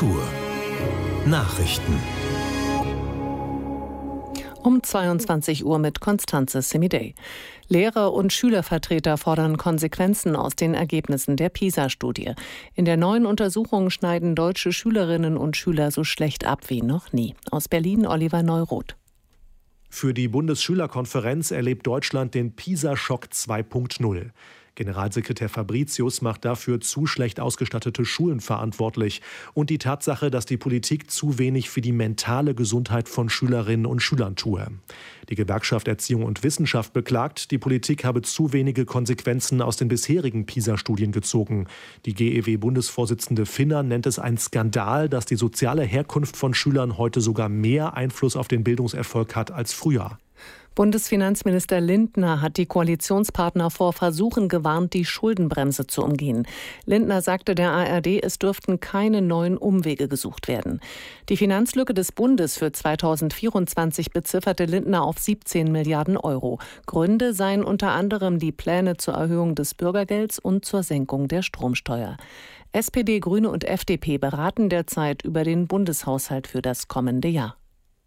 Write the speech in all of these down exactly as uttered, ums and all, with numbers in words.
Kultur Nachrichten Um zweiundzwanzig Uhr mit Konstanze Semidey. Lehrer und Schülervertreter fordern Konsequenzen aus den Ergebnissen der PISA-Studie. In der neuen Untersuchung schneiden deutsche Schülerinnen und Schüler so schlecht ab wie noch nie. Aus Berlin Oliver Neuroth. Für die Bundesschülerkonferenz erlebt Deutschland den PISA-Schock zwei Punkt null. Generalsekretär Fabricius macht dafür zu schlecht ausgestattete Schulen verantwortlich und die Tatsache, dass die Politik zu wenig für die mentale Gesundheit von Schülerinnen und Schülern tue. Die Gewerkschaft Erziehung und Wissenschaft beklagt, die Politik habe zu wenige Konsequenzen aus den bisherigen PISA-Studien gezogen. Die G E W-Bundesvorsitzende Finner nennt es einen Skandal, dass die soziale Herkunft von Schülern heute sogar mehr Einfluss auf den Bildungserfolg hat als früher. Bundesfinanzminister Lindner hat die Koalitionspartner vor Versuchen gewarnt, die Schuldenbremse zu umgehen. Lindner sagte der A R D, es dürften keine neuen Umwege gesucht werden. Die Finanzlücke des Bundes für zweitausendvierundzwanzig bezifferte Lindner auf siebzehn Milliarden Euro. Gründe seien unter anderem die Pläne zur Erhöhung des Bürgergelds und zur Senkung der Stromsteuer. S P D, Grüne und F D P beraten derzeit über den Bundeshaushalt für das kommende Jahr.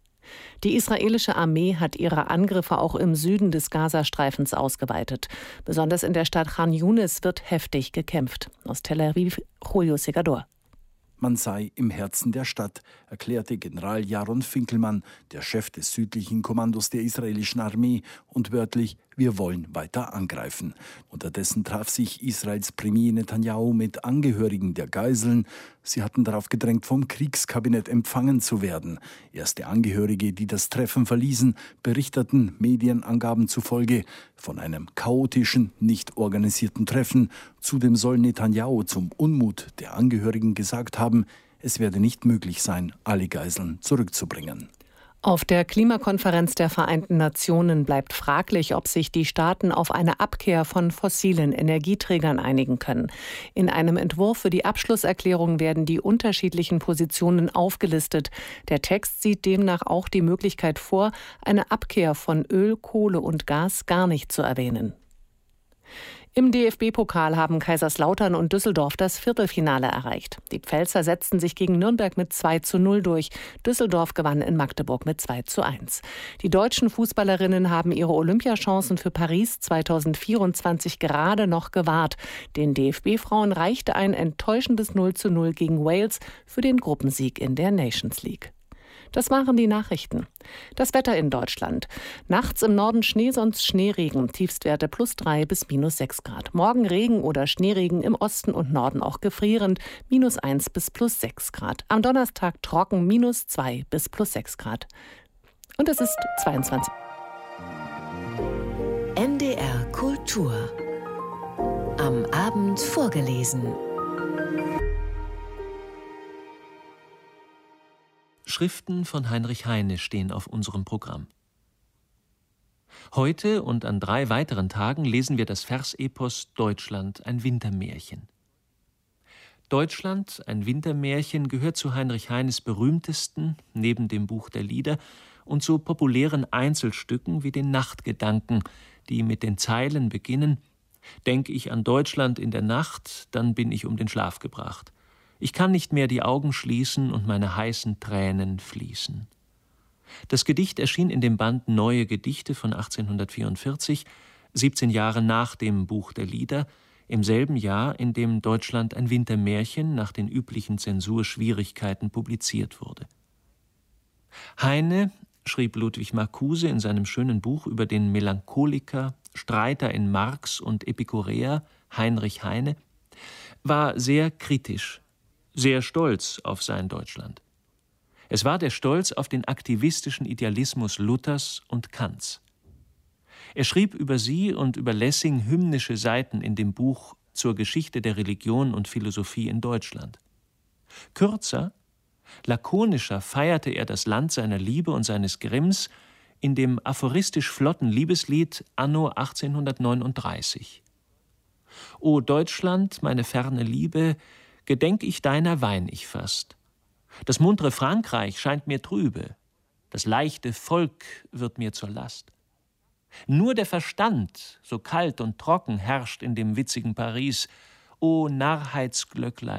Die israelische Armee hat ihre Angriffe auch im Süden des Gazastreifens ausgeweitet. Besonders in der Stadt Khan Yunis wird heftig gekämpft. Aus Tel Aviv, Julio Segador. Man sei im Herzen der Stadt, erklärte General Jaron Finkelmann, der Chef des südlichen Kommandos der israelischen Armee, und wörtlich: Wir wollen weiter angreifen. Unterdessen traf sich Israels Premier Netanyahu mit Angehörigen der Geiseln. Sie hatten darauf gedrängt, vom Kriegskabinett empfangen zu werden. Erste Angehörige, die das Treffen verließen, berichteten Medienangaben zufolge von einem chaotischen, nicht organisierten Treffen. Zudem soll Netanyahu zum Unmut der Angehörigen gesagt haben, es werde nicht möglich sein, alle Geiseln zurückzubringen. Auf der Klimakonferenz der Vereinten Nationen bleibt fraglich, ob sich die Staaten auf eine Abkehr von fossilen Energieträgern einigen können. In einem Entwurf für die Abschlusserklärung werden die unterschiedlichen Positionen aufgelistet. Der Text sieht demnach auch die Möglichkeit vor, eine Abkehr von Öl, Kohle und Gas gar nicht zu erwähnen. Im D F B-Pokal haben Kaiserslautern und Düsseldorf das Viertelfinale erreicht. Die Pfälzer setzten sich gegen Nürnberg mit zwei zu null durch. Düsseldorf gewann in Magdeburg mit zwei zu eins. Die deutschen Fußballerinnen haben ihre Olympiachancen für Paris zweitausendvierundzwanzig gerade noch gewahrt. Den D F B-Frauen reichte ein enttäuschendes null zu null gegen Wales für den Gruppensieg in der Nations League. Das waren die Nachrichten. Das Wetter in Deutschland. Nachts im Norden Schnee, sonst Schneeregen. Tiefstwerte plus drei bis minus sechs Grad. Morgen Regen oder Schneeregen, im Osten und Norden auch gefrierend. minus eins bis plus sechs Grad. Am Donnerstag trocken, minus zwei bis plus sechs Grad. Und es ist zweiundzwanzig. N D R Kultur. Am Abend vorgelesen. Schriften von Heinrich Heine stehen auf unserem Programm. Heute und an drei weiteren Tagen lesen wir das Versepos Deutschland, ein Wintermärchen. Deutschland, ein Wintermärchen gehört zu Heinrich Heines berühmtesten, neben dem Buch der Lieder, und so populären Einzelstücken wie den Nachtgedanken, die mit den Zeilen beginnen: Denk ich an Deutschland in der Nacht, dann bin ich um den Schlaf gebracht. Ich kann nicht mehr die Augen schließen und meine heißen Tränen fließen. Das Gedicht erschien in dem Band Neue Gedichte von achtzehnhundertvierundvierzig, siebzehn Jahre nach dem Buch der Lieder, im selben Jahr, in dem Deutschland, ein Wintermärchen nach den üblichen Zensurschwierigkeiten publiziert wurde. Heine, schrieb Ludwig Marcuse in seinem schönen Buch über den Melancholiker, Streiter in Marx und Epikureer, Heinrich Heine, war sehr kritisch, sehr stolz auf sein Deutschland. Es war der Stolz auf den aktivistischen Idealismus Luthers und Kants. Er schrieb über sie und über Lessing hymnische Seiten in dem Buch zur Geschichte der Religion und Philosophie in Deutschland. Kürzer, lakonischer feierte er das Land seiner Liebe und seines Grimms in dem aphoristisch flotten Liebeslied Anno achtzehnhundertneununddreißig. O Deutschland, meine ferne Liebe, gedenk ich deiner, wein ich fast. Das muntere Frankreich scheint mir trübe, das leichte Volk wird mir zur Last. Nur der Verstand, so kalt und trocken, herrscht in dem witzigen Paris. O Narrheitsglöcklein,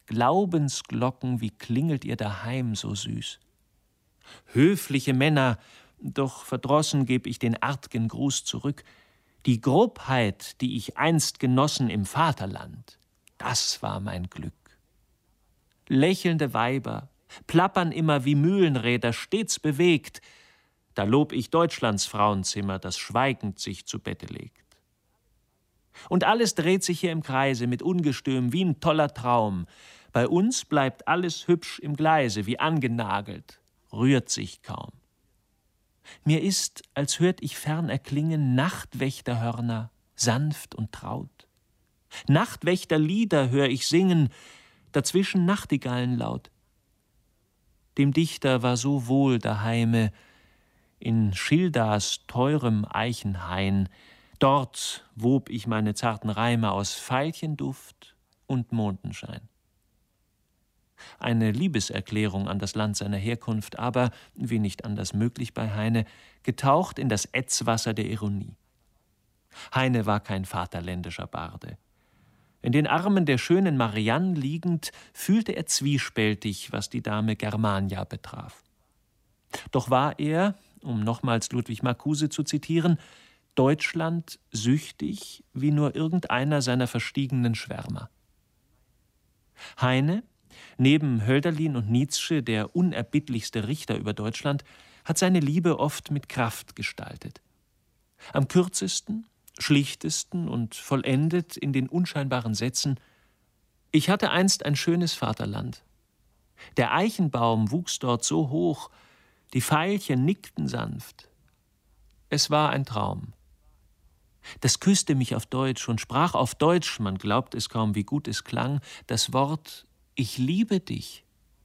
Glaubensglocken, wie klingelt ihr daheim so süß. Höfliche Männer, doch verdrossen geb ich den artgen Gruß zurück. Die Grobheit, die ich einst genossen im Vaterland, das war mein Glück. Lächelnde Weiber plappern immer wie Mühlenräder, stets bewegt. Da lob ich Deutschlands Frauenzimmer, das schweigend sich zu Bette legt. Und alles dreht sich hier im Kreise mit Ungestüm wie ein toller Traum. Bei uns bleibt alles hübsch im Gleise, wie angenagelt, rührt sich kaum. Mir ist, als hört ich fern erklingen Nachtwächterhörner, sanft und traut. Nachtwächterlieder hör ich singen, dazwischen Nachtigallenlaut. Dem Dichter war so wohl daheime, in Schildas teurem Eichenhain. Dort wob ich meine zarten Reime aus Veilchenduft und Mondenschein. Eine Liebeserklärung an das Land seiner Herkunft, aber, wie nicht anders möglich bei Heine, getaucht in das Ätzwasser der Ironie. Heine war kein vaterländischer Barde. In den Armen der schönen Marianne liegend, fühlte er zwiespältig, was die Dame Germania betraf. Doch war er, um nochmals Ludwig Marcuse zu zitieren, Deutschland süchtig wie nur irgendeiner seiner verstiegenen Schwärmer. Heine, neben Hölderlin und Nietzsche der unerbittlichste Richter über Deutschland, hat seine Liebe oft mit Kraft gestaltet. Am kürzesten, schlichtesten und vollendet in den unscheinbaren Sätzen: Ich hatte einst ein schönes Vaterland. Der Eichenbaum wuchs dort so hoch, die Veilchen nickten sanft. Es war ein Traum. Das küsste mich auf Deutsch und sprach auf Deutsch, man glaubt es kaum, wie gut es klang, das Wort »Ich liebe dich«.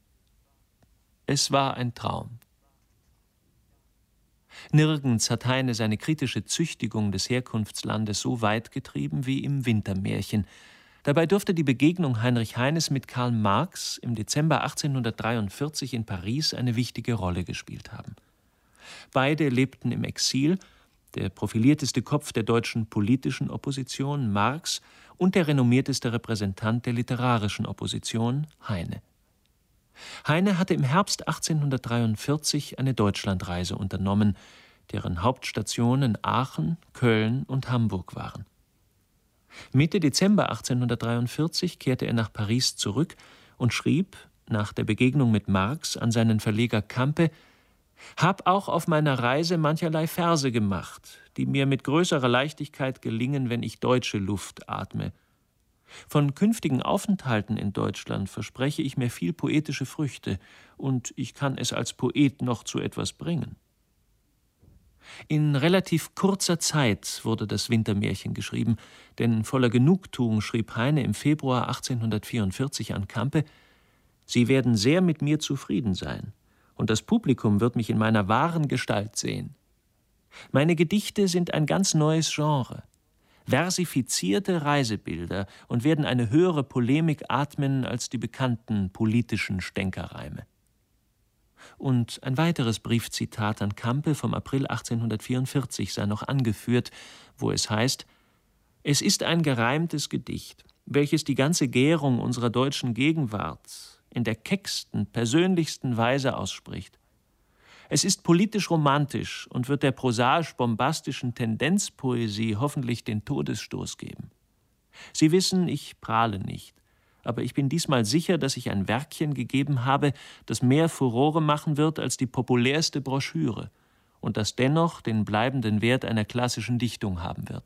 Es war ein Traum. Nirgends hat Heine seine kritische Züchtigung des Herkunftslandes so weit getrieben wie im Wintermärchen. Dabei dürfte die Begegnung Heinrich Heines mit Karl Marx im Dezember achtzehnhundertdreiundvierzig in Paris eine wichtige Rolle gespielt haben. Beide lebten im Exil, der profilierteste Kopf der deutschen politischen Opposition, Marx, und der renommierteste Repräsentant der literarischen Opposition, Heine. Heine hatte im Herbst achtzehnhundertdreiundvierzig eine Deutschlandreise unternommen, deren Hauptstationen Aachen, Köln und Hamburg waren. Mitte Dezember achtzehnhundertdreiundvierzig kehrte er nach Paris zurück und schrieb, nach der Begegnung mit Marx, an seinen Verleger Campe: »Hab auch auf meiner Reise mancherlei Verse gemacht, die mir mit größerer Leichtigkeit gelingen, wenn ich deutsche Luft atme. Von künftigen Aufenthalten in Deutschland verspreche ich mir viel poetische Früchte, und ich kann es als Poet noch zu etwas bringen.« In relativ kurzer Zeit wurde das Wintermärchen geschrieben, denn voller Genugtuung schrieb Heine im Februar achtzehnhundertvierundvierzig an Campe: »Sie werden sehr mit mir zufrieden sein, und das Publikum wird mich in meiner wahren Gestalt sehen. Meine Gedichte sind ein ganz neues Genre, versifizierte Reisebilder, und werden eine höhere Polemik atmen als die bekannten politischen Stänkerreime.« Und ein weiteres Briefzitat an Campe vom April achtzehnhundertvierundvierzig sei noch angeführt, wo es heißt: »Es ist ein gereimtes Gedicht, welches die ganze Gärung unserer deutschen Gegenwart in der kecksten, persönlichsten Weise ausspricht. Es ist politisch romantisch und wird der prosaisch-bombastischen Tendenzpoesie hoffentlich den Todesstoß geben. Sie wissen, ich prahle nicht, aber ich bin diesmal sicher, dass ich ein Werkchen gegeben habe, das mehr Furore machen wird als die populärste Broschüre und das dennoch den bleibenden Wert einer klassischen Dichtung haben wird.«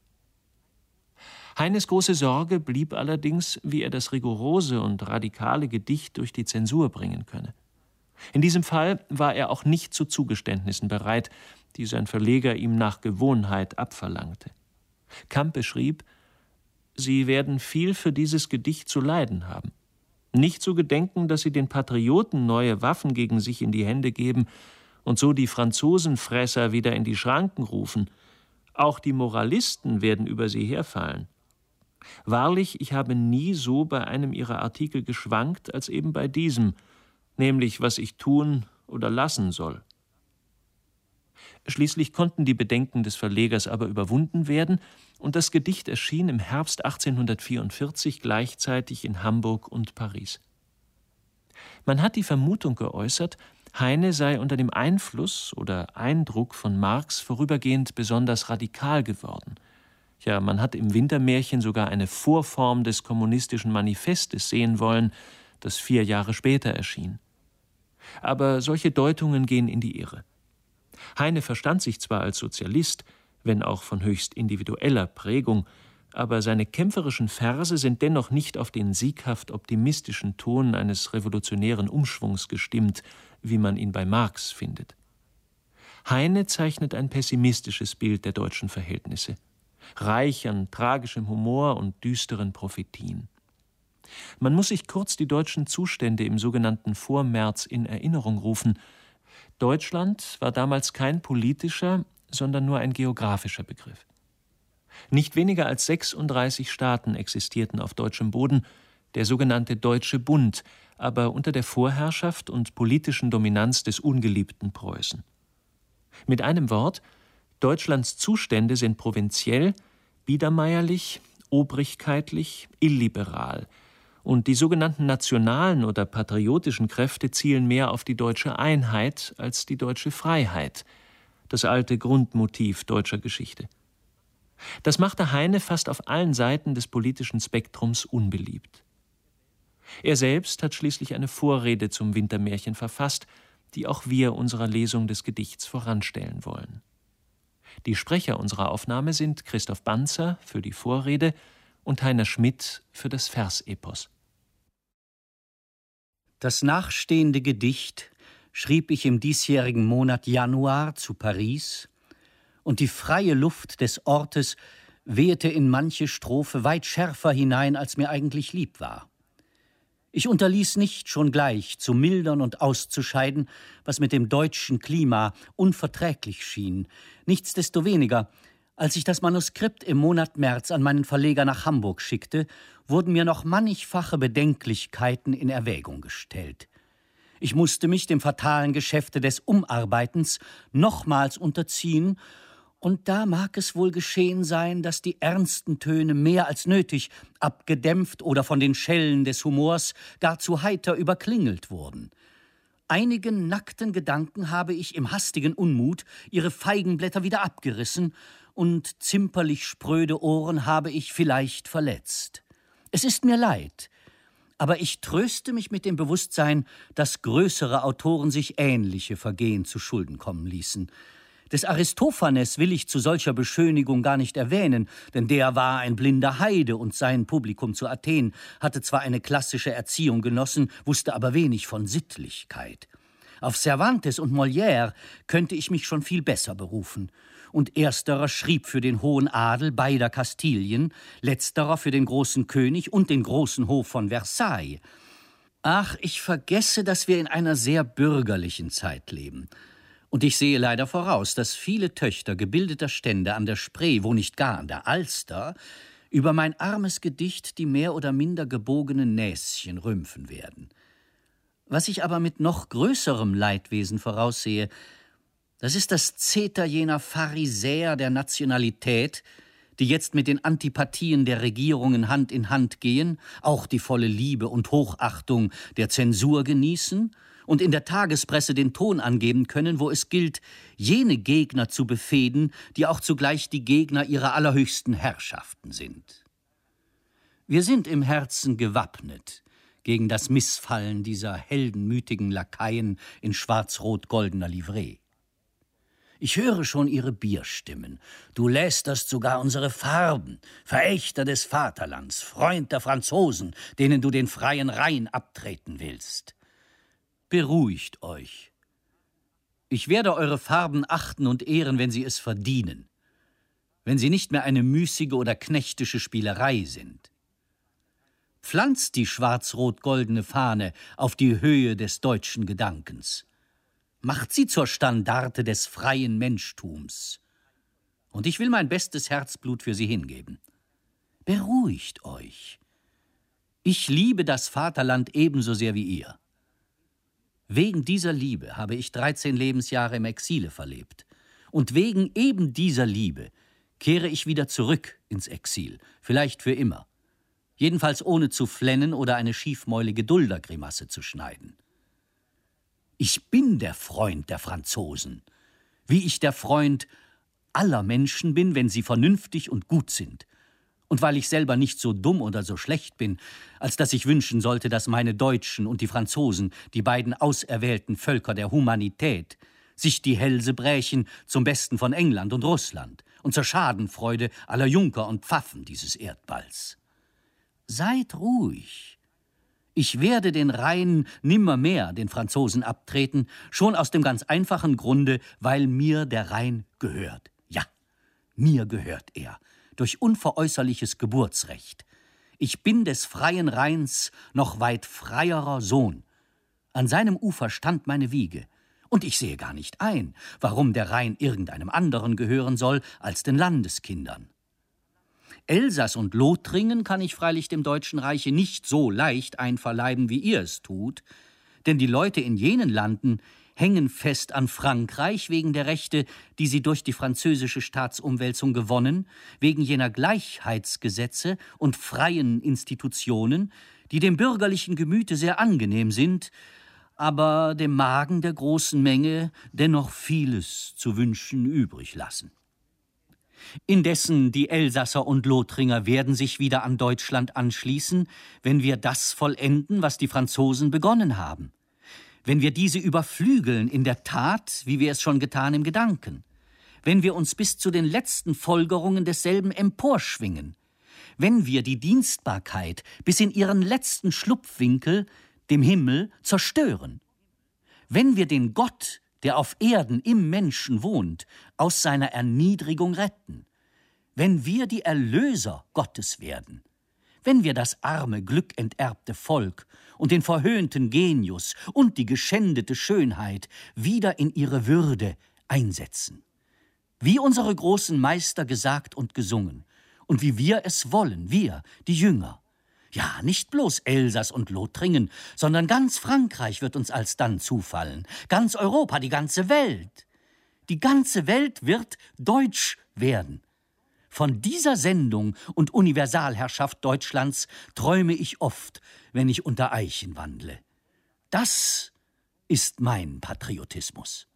Heines große Sorge blieb allerdings, wie er das rigorose und radikale Gedicht durch die Zensur bringen könne. In diesem Fall war er auch nicht zu Zugeständnissen bereit, die sein Verleger ihm nach Gewohnheit abverlangte. Campe schrieb: »Sie werden viel für dieses Gedicht zu leiden haben. Nicht zu gedenken, dass Sie den Patrioten neue Waffen gegen sich in die Hände geben und so die Franzosenfresser wieder in die Schranken rufen. Auch die Moralisten werden über Sie herfallen. Wahrlich, ich habe nie so bei einem Ihrer Artikel geschwankt, als eben bei diesem, nämlich was ich tun oder lassen soll.« Schließlich konnten die Bedenken des Verlegers aber überwunden werden, und das Gedicht erschien im Herbst achtzehnhundertvierundvierzig gleichzeitig in Hamburg und Paris. Man hat die Vermutung geäußert, Heine sei unter dem Einfluss oder Eindruck von Marx vorübergehend besonders radikal geworden. Ja, man hat im Wintermärchen sogar eine Vorform des kommunistischen Manifestes sehen wollen, das vier Jahre später erschien. Aber solche Deutungen gehen in die Irre. Heine verstand sich zwar als Sozialist, wenn auch von höchst individueller Prägung, aber seine kämpferischen Verse sind dennoch nicht auf den sieghaft optimistischen Ton eines revolutionären Umschwungs gestimmt, wie man ihn bei Marx findet. Heine zeichnet ein pessimistisches Bild der deutschen Verhältnisse, reich an tragischem Humor und düsteren Prophetien. Man muss sich kurz die deutschen Zustände im sogenannten Vormärz in Erinnerung rufen. Deutschland war damals kein politischer, sondern nur ein geografischer Begriff. Nicht weniger als sechsunddreißig Staaten existierten auf deutschem Boden, der sogenannte Deutsche Bund, aber unter der Vorherrschaft und politischen Dominanz des ungeliebten Preußen. Mit einem Wort, Deutschlands Zustände sind provinziell, biedermeierlich, obrigkeitlich, illiberal, und die sogenannten nationalen oder patriotischen Kräfte zielen mehr auf die deutsche Einheit als die deutsche Freiheit, das alte Grundmotiv deutscher Geschichte. Das machte Heine fast auf allen Seiten des politischen Spektrums unbeliebt. Er selbst hat schließlich eine Vorrede zum Wintermärchen verfasst, die auch wir unserer Lesung des Gedichts voranstellen wollen. Die Sprecher unserer Aufnahme sind Christoph Banzer für die Vorrede und Heiner Schmidt für das Versepos. Das nachstehende Gedicht schrieb ich im diesjährigen Monat Januar zu Paris, und die freie Luft des Ortes wehte in manche Strophe weit schärfer hinein, als mir eigentlich lieb war. Ich unterließ nicht schon gleich zu mildern und auszuscheiden, was mit dem deutschen Klima unverträglich schien. Nichtsdestoweniger, als ich das Manuskript im Monat März an meinen Verleger nach Hamburg schickte, wurden mir noch mannigfache Bedenklichkeiten in Erwägung gestellt. Ich musste mich dem fatalen Geschäfte des Umarbeitens nochmals unterziehen, und da mag es wohl geschehen sein, dass die ernsten Töne mehr als nötig abgedämpft oder von den Schellen des Humors gar zu heiter überklingelt wurden. Einigen nackten Gedanken habe ich im hastigen Unmut ihre Feigenblätter wieder abgerissen, und zimperlich spröde Ohren habe ich vielleicht verletzt. Es ist mir leid, aber ich tröste mich mit dem Bewusstsein, dass größere Autoren sich ähnliche Vergehen zu Schulden kommen ließen. Des Aristophanes will ich zu solcher Beschönigung gar nicht erwähnen, denn der war ein blinder Heide und sein Publikum zu Athen hatte zwar eine klassische Erziehung genossen, wusste aber wenig von Sittlichkeit. Auf Cervantes und Molière könnte ich mich schon viel besser berufen. Und ersterer schrieb für den hohen Adel beider Kastilien, letzterer für den großen König und den großen Hof von Versailles. Ach, ich vergesse, dass wir in einer sehr bürgerlichen Zeit leben. Und ich sehe leider voraus, dass viele Töchter gebildeter Stände an der Spree, wo nicht gar an der Alster, über mein armes Gedicht die mehr oder minder gebogenen Näschen rümpfen werden. Was ich aber mit noch größerem Leidwesen voraussehe, das ist das Zeter jener Pharisäer der Nationalität, die jetzt mit den Antipathien der Regierungen Hand in Hand gehen, auch die volle Liebe und Hochachtung der Zensur genießen und in der Tagespresse den Ton angeben können, wo es gilt, jene Gegner zu befehden, die auch zugleich die Gegner ihrer allerhöchsten Herrschaften sind. Wir sind im Herzen gewappnet gegen das Missfallen dieser heldenmütigen Lakaien in schwarz-rot-goldener Livree. Ich höre schon ihre Bierstimmen. Du lästerst sogar unsere Farben, Verächter des Vaterlands, Freund der Franzosen, denen du den freien Rhein abtreten willst. Beruhigt euch. Ich werde eure Farben achten und ehren, wenn sie es verdienen, wenn sie nicht mehr eine müßige oder knechtische Spielerei sind. Pflanzt die schwarz-rot-goldene Fahne auf die Höhe des deutschen Gedankens. Macht sie zur Standarte des freien Menschtums. Und ich will mein bestes Herzblut für sie hingeben. Beruhigt euch. Ich liebe das Vaterland ebenso sehr wie ihr. Wegen dieser Liebe habe ich dreizehn Lebensjahre im Exile verlebt. Und wegen eben dieser Liebe kehre ich wieder zurück ins Exil, vielleicht für immer. Jedenfalls ohne zu flennen oder eine schiefmäulige Duldergrimasse zu schneiden. Ich bin der Freund der Franzosen, wie ich der Freund aller Menschen bin, wenn sie vernünftig und gut sind. Und weil ich selber nicht so dumm oder so schlecht bin, als dass ich wünschen sollte, dass meine Deutschen und die Franzosen, die beiden auserwählten Völker der Humanität, sich die Hälse brächen zum Besten von England und Russland und zur Schadenfreude aller Junker und Pfaffen dieses Erdballs. Seid ruhig. Ich werde den Rhein nimmermehr den Franzosen abtreten, schon aus dem ganz einfachen Grunde, weil mir der Rhein gehört. Ja, mir gehört er, durch unveräußerliches Geburtsrecht. Ich bin des freien Rheins noch weit freierer Sohn. An seinem Ufer stand meine Wiege. Und ich sehe gar nicht ein, warum der Rhein irgendeinem anderen gehören soll als den Landeskindern. Elsass und Lothringen kann ich freilich dem Deutschen Reiche nicht so leicht einverleiben, wie ihr es tut, denn die Leute in jenen Landen hängen fest an Frankreich wegen der Rechte, die sie durch die französische Staatsumwälzung gewonnen, wegen jener Gleichheitsgesetze und freien Institutionen, die dem bürgerlichen Gemüte sehr angenehm sind, aber dem Magen der großen Menge dennoch vieles zu wünschen übrig lassen. Indessen die Elsasser und Lothringer werden sich wieder an Deutschland anschließen, wenn wir das vollenden, was die Franzosen begonnen haben. Wenn wir diese überflügeln in der Tat, wie wir es schon getan im Gedanken. Wenn wir uns bis zu den letzten Folgerungen desselben emporschwingen. Wenn wir die Dienstbarkeit bis in ihren letzten Schlupfwinkel, dem Himmel, zerstören. Wenn wir den Gott, der auf Erden im Menschen wohnt, aus seiner Erniedrigung retten. Wenn wir die Erlöser Gottes werden. Wenn wir das arme, glückenterbte Volk und den verhöhnten Genius und die geschändete Schönheit wieder in ihre Würde einsetzen. Wie unsere großen Meister gesagt und gesungen und wie wir es wollen, wir, die Jünger. Ja, nicht bloß Elsass und Lothringen, sondern ganz Frankreich wird uns alsdann zufallen, ganz Europa, die ganze Welt. Die ganze Welt wird deutsch werden. Von dieser Sendung und Universalherrschaft Deutschlands träume ich oft, wenn ich unter Eichen wandle. Das ist mein Patriotismus.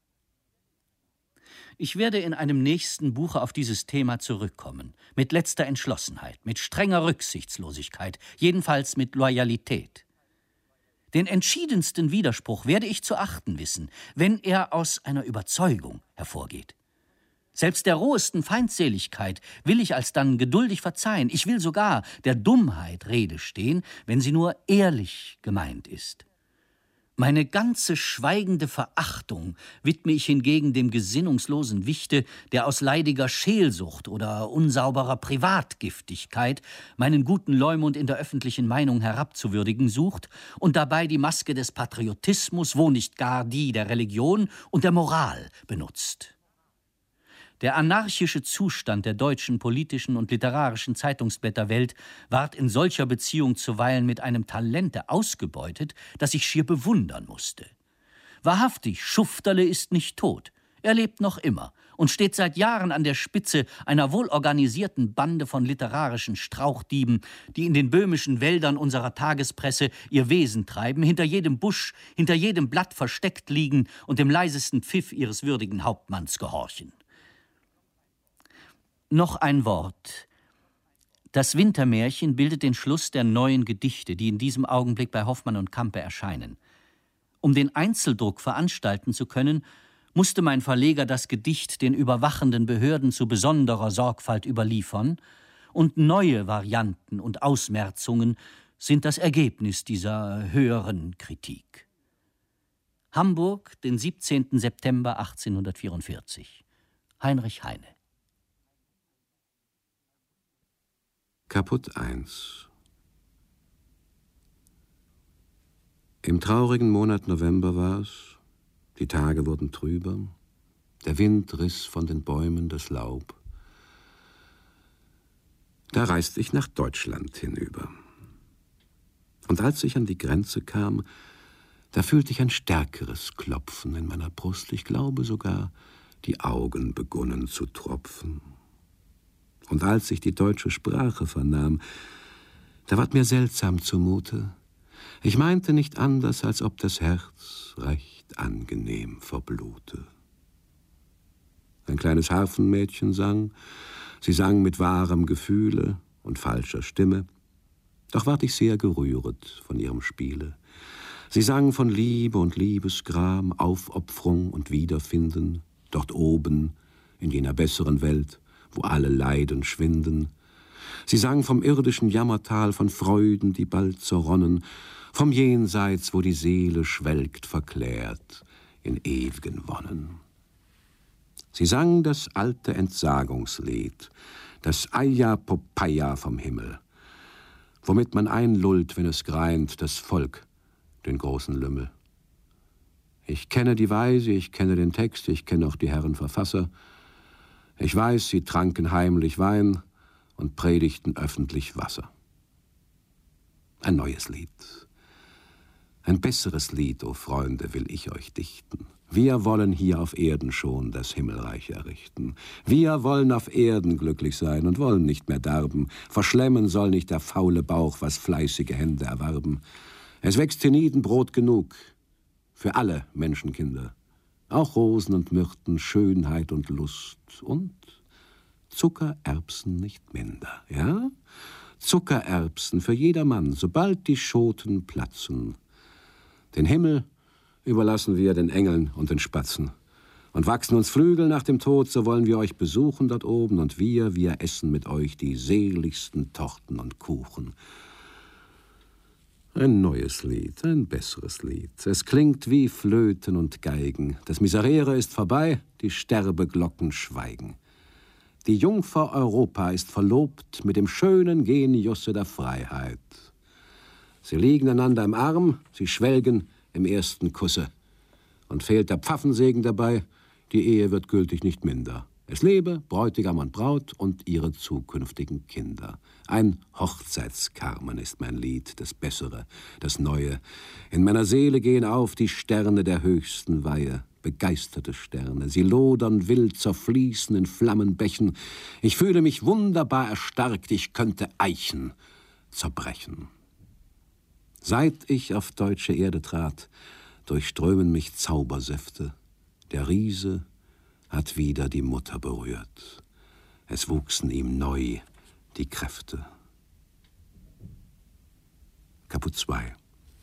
Ich werde in einem nächsten Buche auf dieses Thema zurückkommen, mit letzter Entschlossenheit, mit strenger Rücksichtslosigkeit, jedenfalls mit Loyalität. Den entschiedensten Widerspruch werde ich zu achten wissen, wenn er aus einer Überzeugung hervorgeht. Selbst der rohesten Feindseligkeit will ich alsdann geduldig verzeihen. Ich will sogar der Dummheit Rede stehen, wenn sie nur ehrlich gemeint ist. Meine ganze schweigende Verachtung widme ich hingegen dem gesinnungslosen Wichte, der aus leidiger Scheelsucht oder unsauberer Privatgiftigkeit meinen guten Leumund in der öffentlichen Meinung herabzuwürdigen sucht und dabei die Maske des Patriotismus, wo nicht gar die der Religion und der Moral benutzt. Der anarchische Zustand der deutschen politischen und literarischen Zeitungsblätterwelt ward in solcher Beziehung zuweilen mit einem Talente ausgebeutet, das ich schier bewundern musste. Wahrhaftig, Schufterle ist nicht tot. Er lebt noch immer und steht seit Jahren an der Spitze einer wohlorganisierten Bande von literarischen Strauchdieben, die in den böhmischen Wäldern unserer Tagespresse ihr Wesen treiben, hinter jedem Busch, hinter jedem Blatt versteckt liegen und dem leisesten Pfiff ihres würdigen Hauptmanns gehorchen. Noch ein Wort. Das Wintermärchen bildet den Schluss der neuen Gedichte, die in diesem Augenblick bei Hoffmann und Campe erscheinen. Um den Einzeldruck veranstalten zu können, musste mein Verleger das Gedicht den überwachenden Behörden zu besonderer Sorgfalt überliefern, und neue Varianten und Ausmerzungen sind das Ergebnis dieser höheren Kritik. Hamburg, den siebzehnten September achtzehnhundertvierundvierzig. Heinrich Heine. Kaput eins. Im traurigen Monat November war es, die Tage wurden trüber, der Wind riss von den Bäumen das Laub. Da reiste ich nach Deutschland hinüber. Und als ich an die Grenze kam, da fühlte ich ein stärkeres Klopfen in meiner Brust. Ich glaube sogar, die Augen begunnen zu tropfen. Und als ich die deutsche Sprache vernahm, da ward mir seltsam zumute. Ich meinte nicht anders, als ob das Herz recht angenehm verblute. Ein kleines Harfenmädchen sang, sie sang mit wahrem Gefühle und falscher Stimme, doch ward ich sehr gerühret von ihrem Spiele. Sie sang von Liebe und Liebesgram, Aufopferung und Wiederfinden, dort oben, in jener besseren Welt, wo alle Leiden schwinden. Sie sang vom irdischen Jammertal, von Freuden, die bald zerronnen, vom Jenseits, wo die Seele schwelgt, verklärt, in ewigen Wonnen. Sie sang das alte Entsagungslied, das Aia Poppaia vom Himmel, womit man einlullt, wenn es greint, das Volk, den großen Lümmel. Ich kenne die Weise, ich kenne den Text, ich kenne auch die Herren Verfasser. Ich weiß, sie tranken heimlich Wein und predigten öffentlich Wasser. Ein neues Lied. Ein besseres Lied, o Freunde, will ich euch dichten. Wir wollen hier auf Erden schon das Himmelreich errichten. Wir wollen auf Erden glücklich sein und wollen nicht mehr darben. Verschlemmen soll nicht der faule Bauch, was fleißige Hände erwarben. Es wächst hienieden Brot genug für alle Menschenkinder. Auch Rosen und Myrten, Schönheit und Lust und Zuckererbsen nicht minder, ja? Zuckererbsen für jedermann, sobald die Schoten platzen. Den Himmel überlassen wir den Engeln und den Spatzen. Und wachsen uns Flügel nach dem Tod, so wollen wir euch besuchen dort oben, und wir, wir essen mit euch die seligsten Torten und Kuchen. Ein neues Lied, ein besseres Lied. Es klingt wie Flöten und Geigen. Das Miserere ist vorbei, die Sterbeglocken schweigen. Die Jungfer Europa ist verlobt mit dem schönen Geniusse der Freiheit. Sie liegen einander im Arm, sie schwelgen im ersten Kusse. Und fehlt der Pfaffensegen dabei, die Ehe wird gültig nicht minder. Es lebe Bräutigam und Braut und ihre zukünftigen Kinder. Ein Hochzeitskarmen ist mein Lied, das Bessere, das Neue. In meiner Seele gehen auf die Sterne der höchsten Weihe, begeisterte Sterne. Sie lodern wild, zerfließen in Flammenbächen. Ich fühle mich wunderbar erstarkt, ich könnte Eichen zerbrechen. Seit ich auf deutsche Erde trat, durchströmen mich Zaubersäfte. Der Riese hat wieder die Mutter berührt. Es wuchsen ihm neu die Kräfte. Kaput zwei.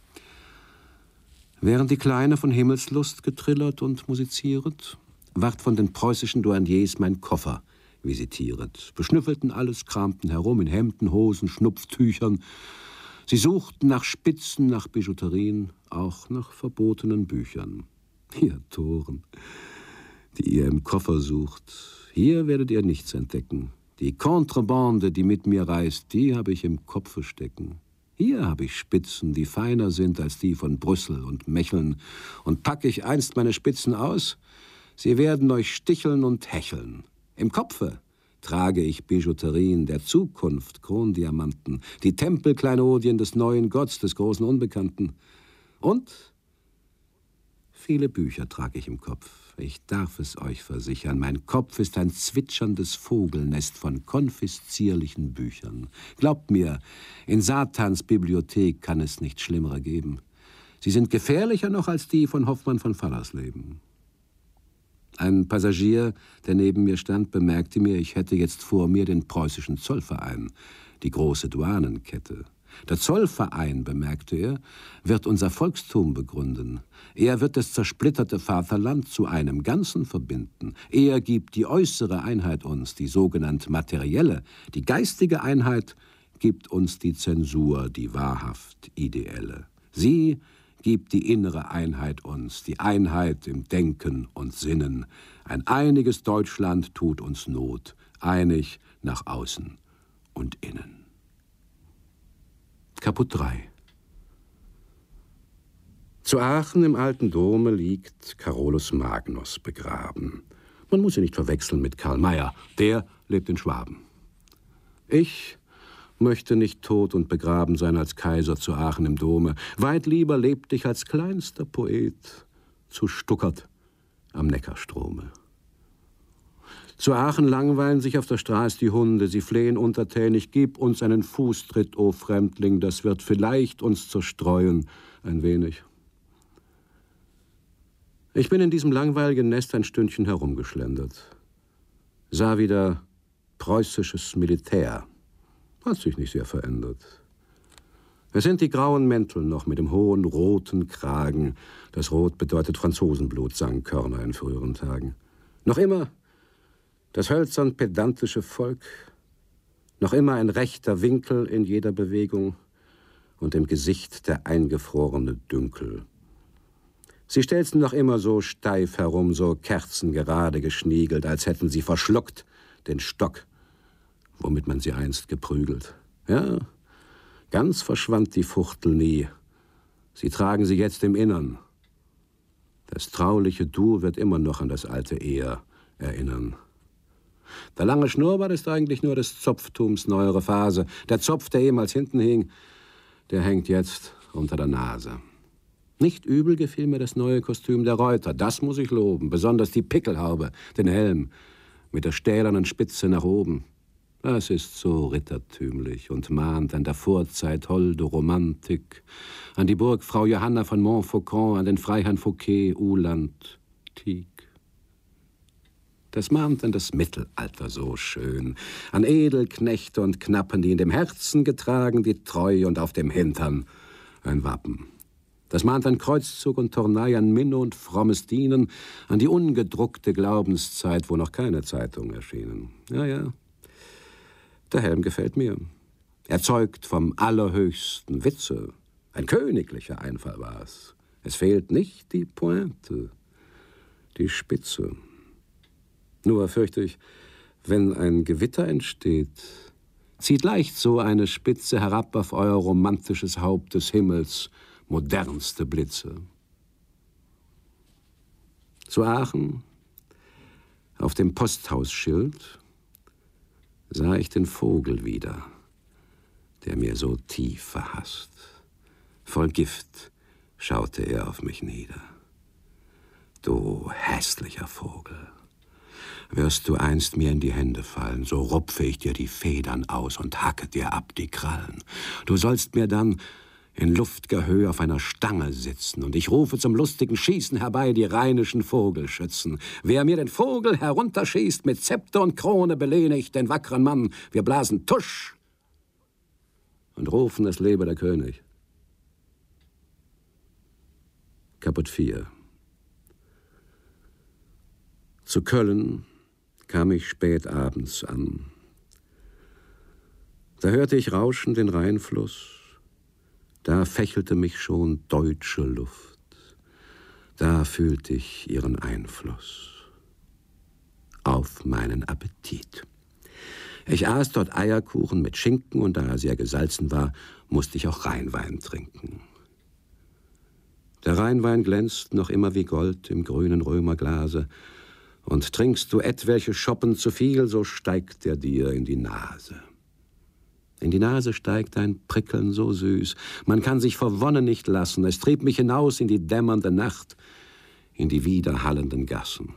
Während die Kleine von Himmelslust getrillert und musizieret, ward von den preußischen Douaniers mein Koffer visitieret. Beschnüffelten alles, kramten herum in Hemden, Hosen, Schnupftüchern. Sie suchten nach Spitzen, nach Bijouterien, auch nach verbotenen Büchern. Ihr Toren, die ihr im Koffer sucht, hier werdet ihr nichts entdecken. Die Contrebande, die mit mir reist, die habe ich im Kopfe stecken. Hier habe ich Spitzen, die feiner sind als die von Brüssel und Mecheln. Und packe ich einst meine Spitzen aus, sie werden euch sticheln und hecheln. Im Kopfe trage ich Bijouterien der Zukunft, Krondiamanten, die Tempelkleinodien des neuen Gotts, des großen Unbekannten. Und viele Bücher trage ich im Kopf. Ich darf es euch versichern, mein Kopf ist ein zwitscherndes Vogelnest von konfiszierlichen Büchern. Glaubt mir, in Satans Bibliothek kann es nicht Schlimmere geben. Sie sind gefährlicher noch als die von Hoffmann von Fallersleben. Ein Passagier, der neben mir stand, bemerkte mir, ich hätte jetzt vor mir den preußischen Zollverein, die große Douanenkette. Der Zollverein, bemerkte er, wird unser Volkstum begründen. Er wird das zersplitterte Vaterland zu einem Ganzen verbinden. Er gibt die äußere Einheit uns, die sogenannte materielle. Die geistige Einheit gibt uns die Zensur, die wahrhaft ideelle. Sie gibt die innere Einheit uns, die Einheit im Denken und Sinnen. Ein einiges Deutschland tut uns Not, einig nach außen und innen. Kaput drei. Zu Aachen im alten Dome liegt Carolus Magnus begraben. Man muss ihn nicht verwechseln mit Karl Mayr, der lebt in Schwaben. Ich möchte nicht tot und begraben sein als Kaiser zu Aachen im Dome. Weit lieber lebte ich als kleinster Poet zu Stuckert am Neckarstrome. Zu Aachen langweilen sich auf der Straße die Hunde. Sie flehen untertänig, gib uns einen Fußtritt, o Fremdling, das wird vielleicht uns zerstreuen, ein wenig. Ich bin in diesem langweiligen Nest ein Stündchen herumgeschlendert. Sah wieder preußisches Militär. Hat sich nicht sehr verändert. Es sind die grauen Mäntel noch mit dem hohen roten Kragen. Das Rot bedeutet Franzosenblut, sang Körner in früheren Tagen. Noch immer das hölzern pedantische Volk, noch immer ein rechter Winkel in jeder Bewegung und im Gesicht der eingefrorene Dünkel. Sie stelzen noch immer so steif herum, so kerzengerade geschniegelt, als hätten sie verschluckt den Stock, womit man sie einst geprügelt. Ja, ganz verschwand die Fuchtel nie. Sie tragen sie jetzt im Innern. Das trauliche Du wird immer noch an das alte Er erinnern. Der lange Schnurrbart ist eigentlich nur des Zopftums neuere Phase. Der Zopf, der ehemals hinten hing, der hängt jetzt unter der Nase. Nicht übel gefiel mir das neue Kostüm der Reuter, das muss ich loben. Besonders die Pickelhaube, den Helm, mit der stählernen Spitze nach oben. Das ist so rittertümlich und mahnt an der Vorzeit holde Romantik, an die Burgfrau Johanna von Montfaucon, an den Freiherrn Fouquet, Uhland, Tieck. Das mahnt an das Mittelalter so schön, an Edelknechte und Knappen, die in dem Herzen getragen die Treue und auf dem Hintern ein Wappen. Das mahnt an Kreuzzug und Tournei, an Minne und frommes Dienen, an die ungedruckte Glaubenszeit, wo noch keine Zeitungen erschienen. Ja, ja, der Helm gefällt mir. Er zeugt vom allerhöchsten Witze. Ein königlicher Einfall war es. Es fehlt nicht die Pointe, die Spitze. Nur fürchte ich, wenn ein Gewitter entsteht, zieht leicht so eine Spitze herab auf euer romantisches Haupt des Himmels, modernste Blitze. Zu Aachen, auf dem Posthausschild, sah ich den Vogel wieder, der mir so tief verhasst. Voll Gift schaute er auf mich nieder. Du hässlicher Vogel, wirst du einst mir in die Hände fallen, so rupfe ich dir die Federn aus und hacke dir ab die Krallen. Du sollst mir dann in luft'ger Höhe auf einer Stange sitzen, und ich rufe zum lustigen Schießen herbei die rheinischen Vogelschützen. Wer mir den Vogel herunterschießt, mit Zepter und Krone belehne ich den wackeren Mann. Wir blasen Tusch und rufen, es lebe der König. Caput vier. Zu Köln kam ich spät abends an. Da hörte ich rauschen den Rheinfluss. Da fächelte mich schon deutsche Luft. Da fühlte ich ihren Einfluss auf meinen Appetit. Ich aß dort Eierkuchen mit Schinken, und da er sehr gesalzen war, musste ich auch Rheinwein trinken. Der Rheinwein glänzt noch immer wie Gold im grünen Römerglase, und trinkst du etwelche Schoppen zu viel, so steigt er dir in die Nase. In die Nase steigt ein Prickeln so süß, man kann sich vor Wonne nicht lassen. Es trieb mich hinaus in die dämmernde Nacht, in die widerhallenden Gassen.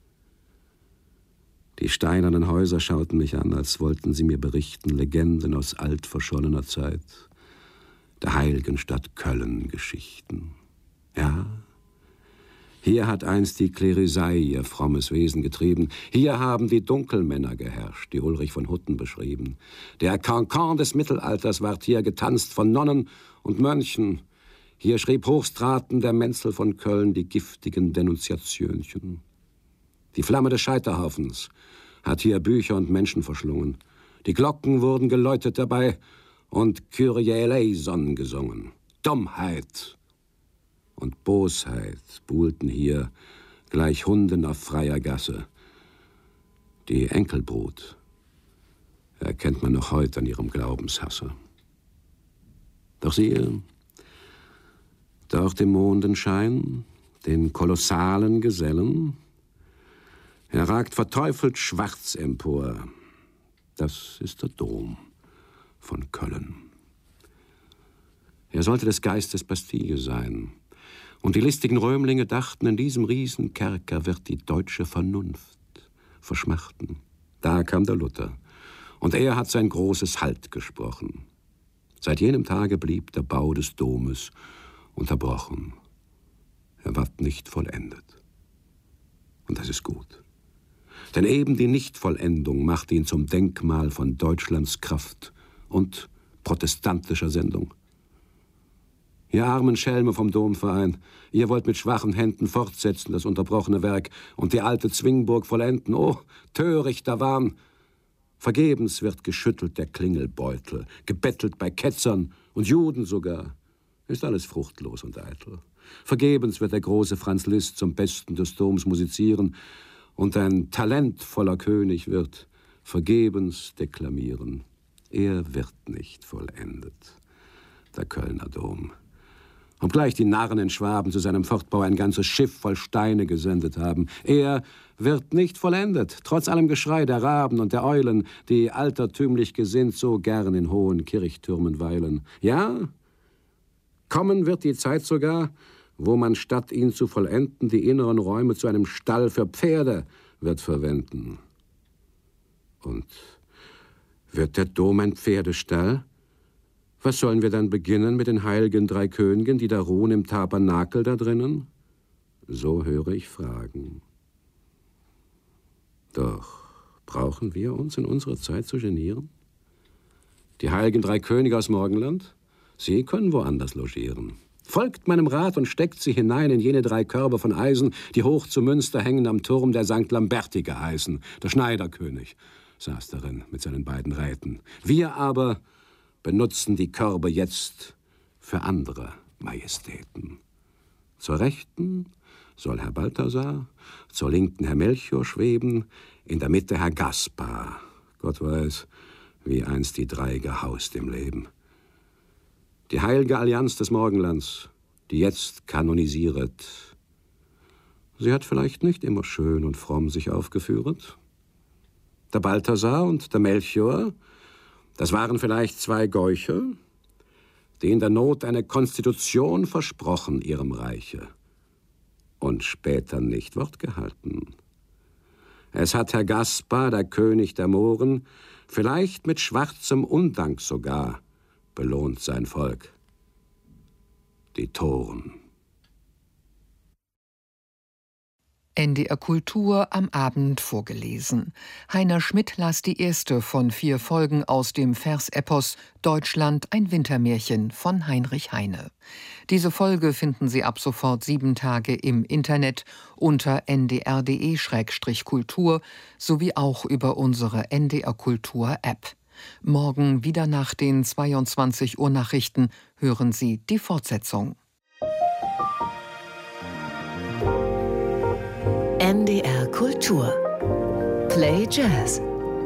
Die steinernen Häuser schauten mich an, als wollten sie mir berichten Legenden aus altverschollener Zeit, der heiligen Stadt Köln Geschichten. Ja, hier hat einst die Klerisei ihr frommes Wesen getrieben. Hier haben die Dunkelmänner geherrscht, die Ulrich von Hutten beschrieben. Der Cancan des Mittelalters ward hier getanzt von Nonnen und Mönchen. Hier schrieb Hochstraten der Menzel von Köln die giftigen Denunziationchen. Die Flamme des Scheiterhaufens hat hier Bücher und Menschen verschlungen. Die Glocken wurden geläutet dabei und Kyrie eleison gesungen. Dummheit und Bosheit buhlten hier gleich Hunden auf freier Gasse. Die Enkelbrut erkennt man noch heute an ihrem Glaubenshasse. Doch siehe, durch den Mondenschein, den kolossalen Gesellen, er ragt verteufelt schwarz empor. Das ist der Dom von Köln. Er sollte des Geistes Bastille sein. Und die listigen Römlinge dachten, in diesem Riesenkerker wird die deutsche Vernunft verschmachten. Da kam der Luther, und er hat sein großes Halt gesprochen. Seit jenem Tage blieb der Bau des Domes unterbrochen. Er ward nicht vollendet. Und das ist gut. Denn eben die Nichtvollendung macht ihn zum Denkmal von Deutschlands Kraft und protestantischer Sendung. Ihr armen Schelme vom Domverein, ihr wollt mit schwachen Händen fortsetzen das unterbrochene Werk und die alte Zwingburg vollenden. Oh, törichter Wahn! Vergebens wird geschüttelt der Klingelbeutel, gebettelt bei Ketzern und Juden sogar. Ist alles fruchtlos und eitel. Vergebens wird der große Franz Liszt zum Besten des Doms musizieren und ein talentvoller König wird vergebens deklamieren. Er wird nicht vollendet, der Kölner Dom. Obgleich die Narren in Schwaben zu seinem Fortbau ein ganzes Schiff voll Steine gesendet haben. Er wird nicht vollendet, trotz allem Geschrei der Raben und der Eulen, die altertümlich gesinnt so gern in hohen Kirchtürmen weilen. Ja, kommen wird die Zeit sogar, wo man statt ihn zu vollenden die inneren Räume zu einem Stall für Pferde wird verwenden. Und wird der Dom ein Pferdestall? Was sollen wir dann beginnen mit den heiligen drei Königen, die da ruhen im Tabernakel da drinnen? So höre ich Fragen. Doch brauchen wir uns in unserer Zeit zu genieren? Die heiligen drei Könige aus Morgenland? Sie können woanders logieren. Folgt meinem Rat und steckt sie hinein in jene drei Körbe von Eisen, die hoch zu Münster hängen am Turm der Sankt Lamberti geheißen. Der Schneiderkönig saß darin mit seinen beiden Räten. Wir aber benutzen die Körbe jetzt für andere Majestäten. Zur Rechten soll Herr Balthasar, zur Linken Herr Melchior schweben, in der Mitte Herr Gaspar. Gott weiß, wie einst die drei gehaust im Leben. Die heilige Allianz des Morgenlands, die jetzt kanonisiert. Sie hat vielleicht nicht immer schön und fromm sich aufgeführt. Der Balthasar und der Melchior, das waren vielleicht zwei Gäuche, die in der Not eine Konstitution versprochen ihrem Reiche und später nicht Wort gehalten. Es hat Herr Gaspar, der König der Mohren, vielleicht mit schwarzem Undank sogar belohnt sein Volk. Die Toren. N D R Kultur am Abend vorgelesen. Heiner Schmidt las die erste von vier Folgen aus dem Versepos Deutschland, ein Wintermärchen von Heinrich Heine. Diese Folge finden Sie ab sofort sieben Tage im Internet unter n d r punkt d e Schrägstrich kultur sowie auch über unsere N D R Kultur App. Morgen wieder nach den zweiundzwanzig Uhr Nachrichten hören Sie die Fortsetzung. N D R Kultur. Play Jazz.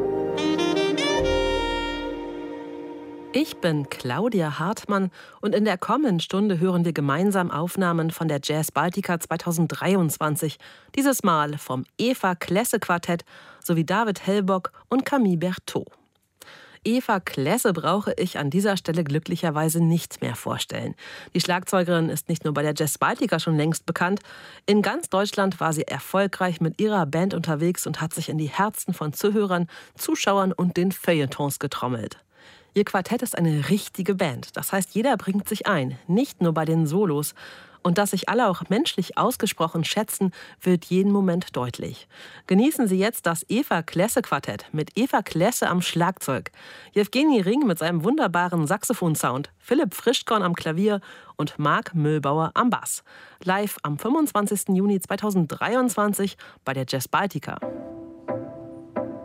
Ich bin Claudia Hartmann und in der kommenden Stunde hören wir gemeinsam Aufnahmen von der Jazz Baltica zweitausenddreiundzwanzig. Dieses Mal vom Eva Klesse Quartett sowie David Hellbock und Camille Berthaud. Eva Klesse brauche ich an dieser Stelle glücklicherweise nicht mehr vorstellen. Die Schlagzeugerin ist nicht nur bei der Jazz Baltica schon längst bekannt. In ganz Deutschland war sie erfolgreich mit ihrer Band unterwegs und hat sich in die Herzen von Zuhörern, Zuschauern und den Feuilletons getrommelt. Ihr Quartett ist eine richtige Band. Das heißt, jeder bringt sich ein, nicht nur bei den Solos. Und dass sich alle auch menschlich ausgesprochen schätzen, wird jeden Moment deutlich. Genießen Sie jetzt das Eva Klesse Quartett mit Eva Klesse am Schlagzeug, Jewgeni Ring mit seinem wunderbaren Saxophonsound, Philipp Frischkorn am Klavier und Marc Mühlbauer am Bass. Live am fünfundzwanzigsten Juni zweitausenddreiundzwanzig bei der Jazz Baltica.